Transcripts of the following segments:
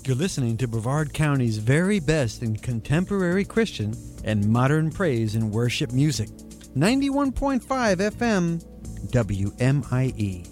You're listening to Brevard County's very best in contemporary Christian and modern praise and worship music. 91.5 FM, WMIE.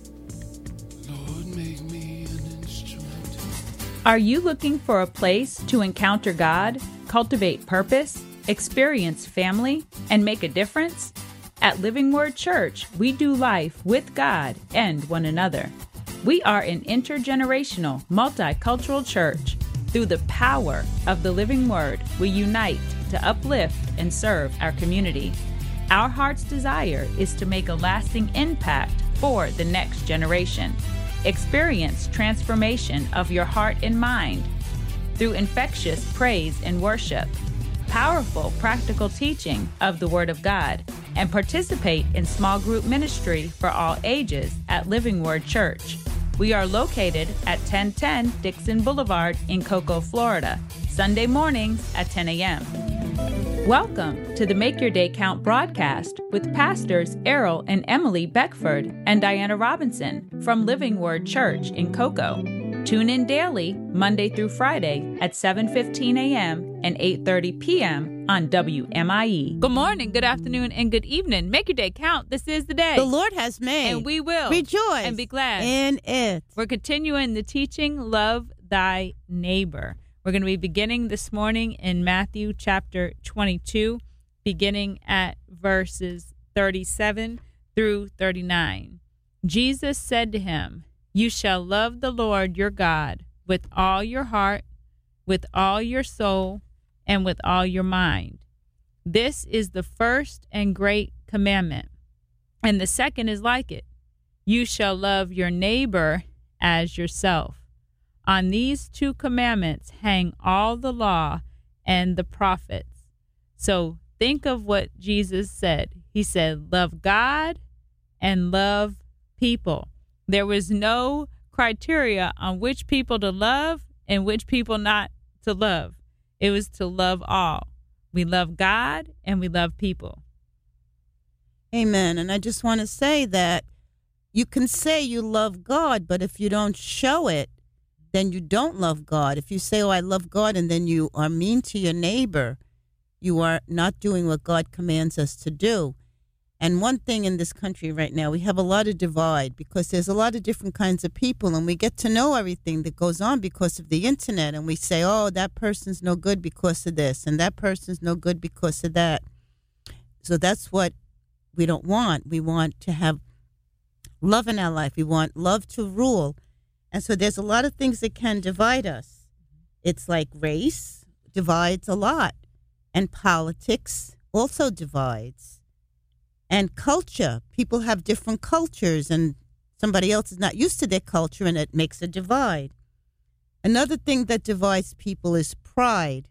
Lord, make me an instrument. Are you looking for a place to encounter God, cultivate purpose, experience family, and make a difference? At Living Word Church, we do life with God and one another. We are an intergenerational, multicultural church. Through the power of the Living Word, we unite to uplift and serve our community. Our heart's desire is to make a lasting impact for the next generation. Experience transformation of your heart and mind through infectious praise and worship, powerful practical teaching of the Word of God, and participate in small group ministry for all ages at Living Word Church. We are located at 1010 Dixon Boulevard in Cocoa, Florida, Sunday mornings at 10 a.m. Welcome to the Make Your Day Count broadcast with Pastors Errol and Emily Beckford and Diana Robinson from Living Word Church in Cocoa. Tune in daily, Monday through Friday at 7:15 a.m. and 8:30 p.m. on WMIE. Good morning, good afternoon, and good evening. Make your day count. This is the day the Lord has made. And we will rejoice and be glad in it. We're continuing the teaching, Love Thy Neighbor. We're going to be beginning this morning in Matthew chapter 22, beginning at verses 37 through 39. Jesus said to him, "You shall love the Lord your God with all your heart, with all your soul, and with all your mind. This is the first and great commandment. And the second is like it. You shall love your neighbor as yourself. On these two commandments hang all the law and the prophets." So think of what Jesus said. He said, love God and love people. There was no criteria on which people to love and which people not to love. It was to love all. We love God and we love people. Amen. And I just want to say that you can say you love God, but if you don't show it, then you don't love God. If you say, oh, I love God, and then you are mean to your neighbor, you are not doing what God commands us to do. And one thing in this country right now, we have a lot of divide because there's a lot of different kinds of people, and we get to know everything that goes on because of the internet. And we say, oh, that person's no good because of this, and that person's no good because of that. So that's what we don't want. We want to have love in our life. We want love to rule. And so there's a lot of things that can divide us. It's like race divides a lot, and politics also divides. And culture, people have different cultures, and somebody else is not used to their culture, and it makes a divide. Another thing that divides people is pride.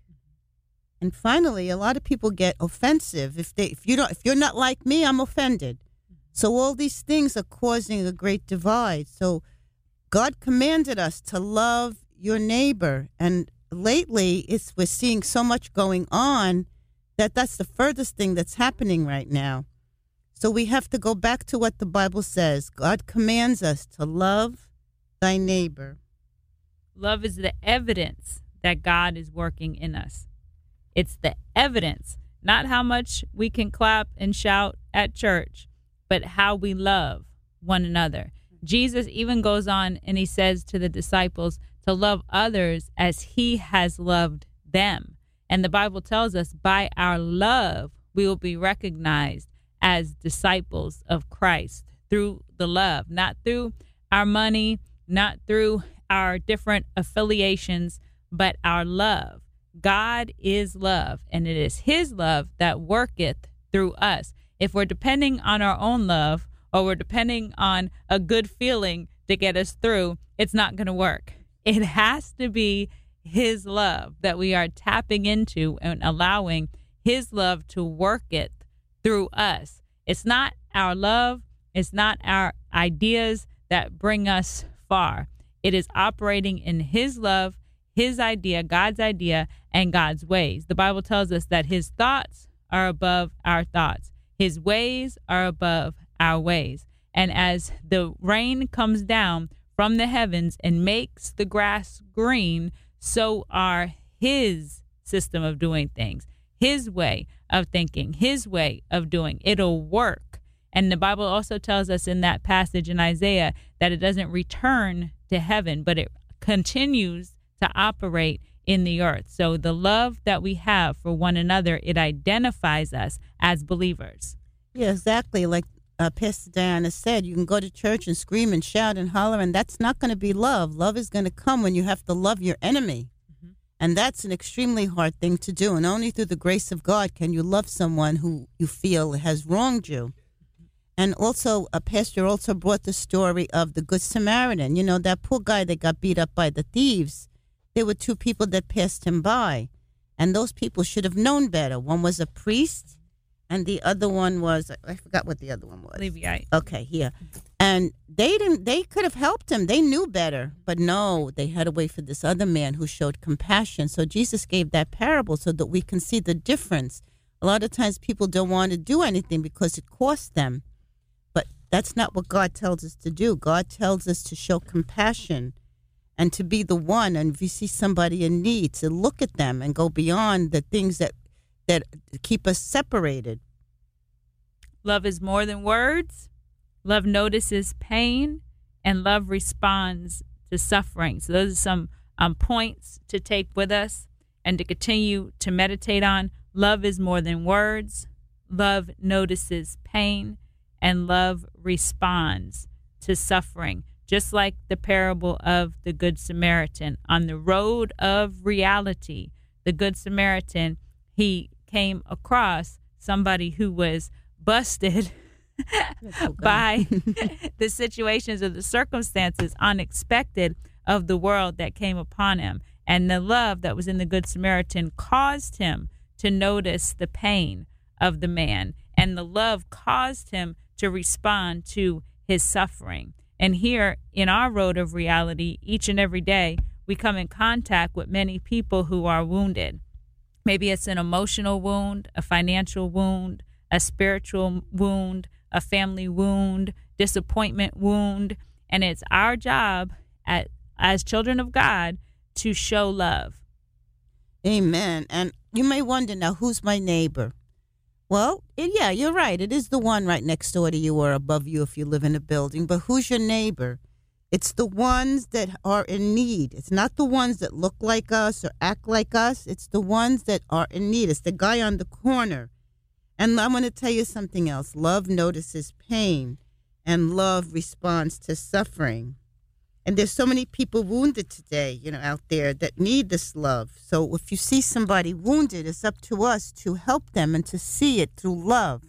And finally, a lot of people get offensive. If you're not like me, I'm offended. So all these things are causing a great divide. So God commanded us to love your neighbor, and lately we're seeing so much going on that's the furthest thing that's happening right now. So we have to go back to what the Bible says. God commands us to love thy neighbor. Love is the evidence that God is working in us. It's the evidence, not how much we can clap and shout at church, but how we love one another. Jesus even goes on and he says to the disciples to love others as he has loved them. And the Bible tells us by our love, we will be recognized as disciples of Christ through the love, not through our money, not through our different affiliations, but our love. God is love, and it is his love that worketh through us. If we're depending on our own love, or we're depending on a good feeling to get us through, it's not going to work. It has to be his love that we are tapping into and allowing his love to work it through us. It's not our love. It's not our ideas that bring us far. It is operating in his love, his idea, God's idea, and God's ways. The Bible tells us that his thoughts are above our thoughts. His ways are above our ways. And as the rain comes down from the heavens and makes the grass green, so are his system of doing things, his way of thinking, his way of doing. It'll work. And the Bible also tells us in that passage in Isaiah that it doesn't return to heaven, but it continues to operate in the earth. So the love that we have for one another, it identifies us as believers. Yeah, exactly. Like Pastor Diana said, you can go to church and scream and shout and holler, and that's not going to be love. Love is going to come when you have to love your enemy. Mm-hmm. And that's an extremely hard thing to do. And only through the grace of God can you love someone who you feel has wronged you. And also, a pastor also brought the story of the Good Samaritan. You know, that poor guy that got beat up by the thieves. There were two people that passed him by. And those people should have known better. One was a priest, and the other one was, I forgot what the other one was. Levite. Okay, here. And they could have helped him. They knew better. But no, they had to wait for this other man who showed compassion. So Jesus gave that parable so that we can see the difference. A lot of times people don't want to do anything because it costs them. But that's not what God tells us to do. God tells us to show compassion and to be the one, and if you see somebody in need, to look at them and go beyond the things that keep us separated. Love is more than words. Love notices pain, and love responds to suffering. So those are some points to take with us and to continue to meditate on. Love is more than words. Love notices pain, and love responds to suffering. Just like the parable of the Good Samaritan. On the road of reality, the Good Samaritan, he came across somebody who was busted by the situations or the circumstances, unexpected, of the world that came upon him. And the love that was in the Good Samaritan caused him to notice the pain of the man. And the love caused him to respond to his suffering. And here in our road of reality, each and every day, we come in contact with many people who are wounded. Maybe it's an emotional wound, a financial wound, a spiritual wound, a family wound, disappointment wound. And it's our job as children of God to show love. Amen. And you may wonder now, who's my neighbor? Well, yeah, you're right. It is the one right next door to you or above you if you live in a building. But who's your neighbor? It's the ones that are in need. It's not the ones that look like us or act like us. It's the ones that are in need. It's the guy on the corner. And I'm going to tell you something else. Love notices pain, and love responds to suffering. And there's so many people wounded today, out there that need this love. So if you see somebody wounded, it's up to us to help them and to see it through love.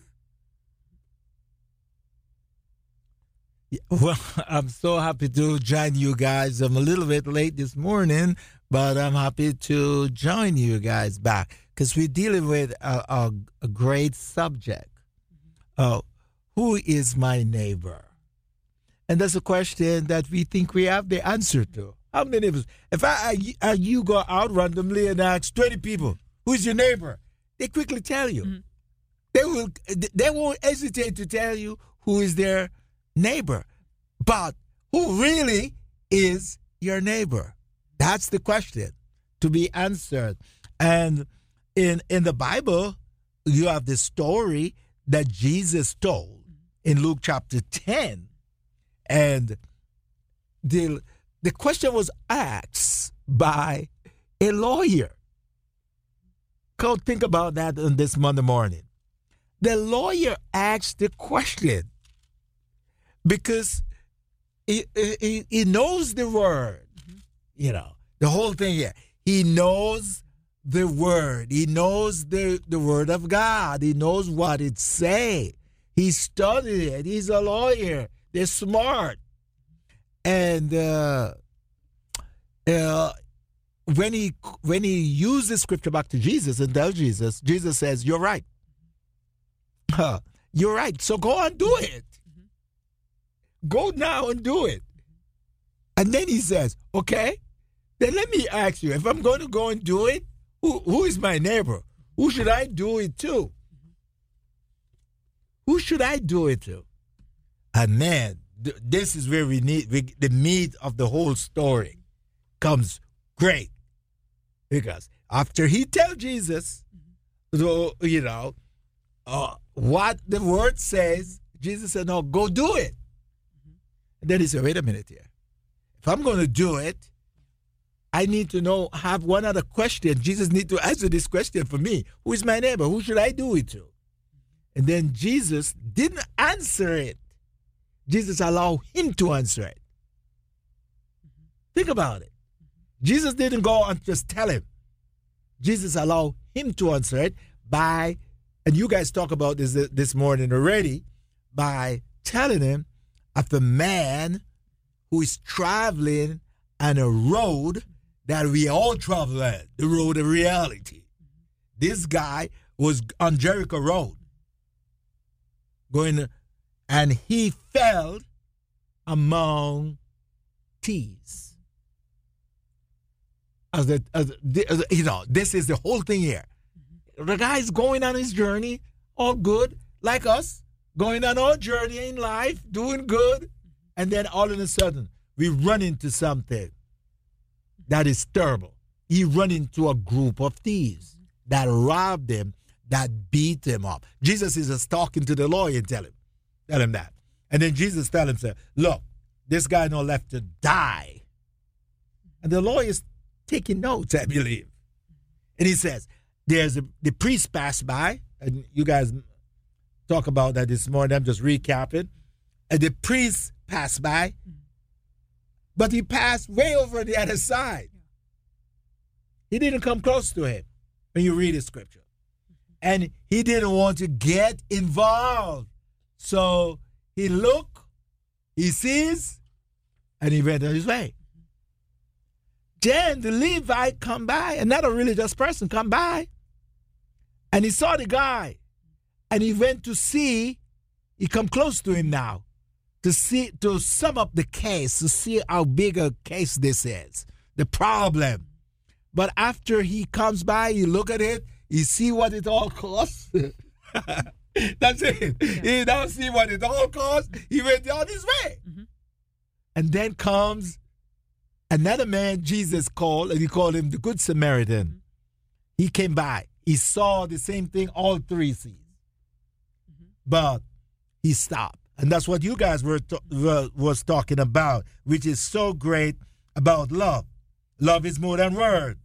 Well, I'm so happy to join you guys. I'm a little bit late this morning, but I'm happy to join you guys back because we're dealing with a great subject. Who is my neighbor? And that's a question that we think we have the answer to. How many of us, if you go out randomly and ask 20 people, who's your neighbor? They quickly tell you. Mm-hmm. They won't hesitate to tell you who is their neighbor. But who really is your neighbor? That's the question to be answered. And in the Bible, you have the story that Jesus told in Luke chapter 10. And the question was asked by a lawyer. Go think about that on this Monday morning. The lawyer asked the question because he knows the word. The whole thing here. He knows the word. He knows the word of God. He knows what it says. He studied it. He's a lawyer. They're smart. And when he used the scripture back to Jesus and tells Jesus, Jesus says, you're right. You're right. So go and do it. Go now and do it. And then he says, okay, then let me ask you, if I'm going to go and do it, who is my neighbor? Who should I do it to? Who should I do it to? And man, this is where we need the meat of the whole story comes great. Because after he tell Jesus, what the word says, Jesus said, no, go do it. And then he said, wait a minute here. If I'm going to do it, I need to have one other question. Jesus need to answer this question for me. Who is my neighbor? Who should I do it to? And then Jesus didn't answer it. Jesus allowed him to answer it. Think about it. Jesus didn't go and just tell him. Jesus allowed him to answer it by, and you guys talk about this morning already, by telling him of a man who is traveling on a road that we all travel at, the road of reality. This guy was on Jericho Road, and he fell among thieves. This is the whole thing here. The guy's going on his journey, all good, like us, going on our journey in life, doing good, and then all of a sudden, we run into something that is terrible. He run into a group of thieves that robbed him, that beat him up. Jesus is just talking to the lawyer and tell him that. And then Jesus tell him, look, this guy no left to die. And the lawyer is taking notes, I believe. And he says, the priest passed by, and you guys talk about that this morning, I'm just recapping. And the priest passed by, but he passed way over the other side. He didn't come close to him when you read the scripture. And he didn't want to get involved. So he looked, he sees, and he went on his way. Then the Levite come by, another religious person come by, and he saw the guy. And he went to see, he come close to him now, to sum up the case, to see how big a case this is, the problem. But after he comes by, you look at it, you see what it all costs. That's it. Yeah. He don't see what it all costs. He went on his way. Mm-hmm. And then comes another man Jesus called, and he called him the Good Samaritan. Mm-hmm. He came by. He saw the same thing all three sees. Mm-hmm. But he stopped. And that's what you guys was talking about, which is so great about love. Love is more than word,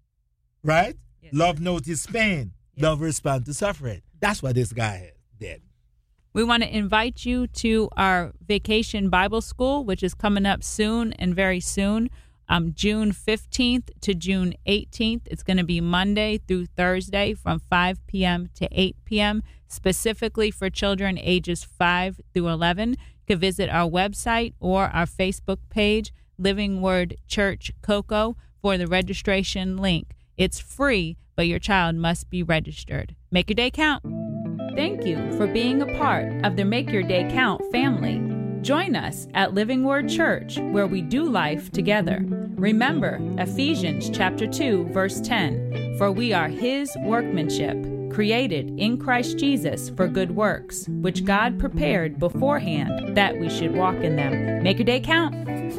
right? Yes. Love notices pain. Yes. Love responds to suffering. That's what this guy did. We want to invite you to our Vacation Bible School, which is coming up soon and very soon, June 15th to June 18th. It's going to be Monday through Thursday from 5 p.m. to 8 p.m., specifically for children ages 5 through 11. You can visit our website or our Facebook page, Living Word Church Cocoa, for the registration link. It's free, but your child must be registered. Make your day count. Thank you for being a part of the Make Your Day Count family. Join us at Living Word Church, where we do life together. Remember Ephesians chapter 2, verse 10, for we are His workmanship, created in Christ Jesus for good works, which God prepared beforehand that we should walk in them. Make your day count.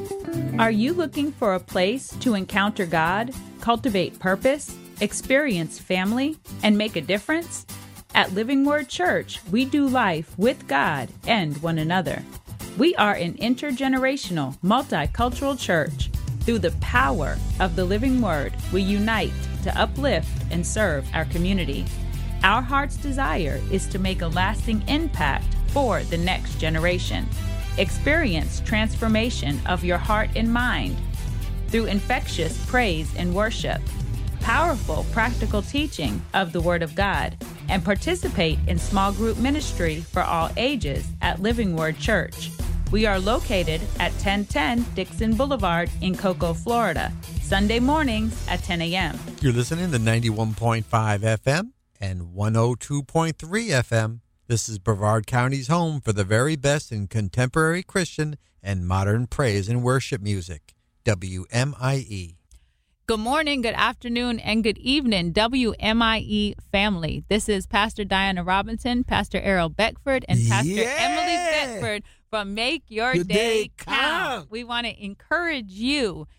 Are you looking for a place to encounter God, cultivate purpose, experience family, and make a difference? At Living Word Church, we do life with God and one another. We are an intergenerational, multicultural church. Through the power of the Living Word, we unite to uplift and serve our community. Our heart's desire is to make a lasting impact for the next generation. Experience transformation of your heart and mind through infectious praise and worship, powerful practical teaching of the Word of God, and participate in small group ministry for all ages at Living Word Church. We are located at 1010 Dixon Boulevard in Cocoa, Florida, Sunday mornings at 10 a.m. You're listening to 91.5 FM and 102.3 FM. This is Brevard County's home for the very best in contemporary Christian and modern praise and worship music. WMIE. Good morning, good afternoon, and good evening, WMIE family. This is Pastor Diana Robinson, Pastor Errol Beckford, and Pastor Emily Beckford from Make Your Day Count. We want to encourage you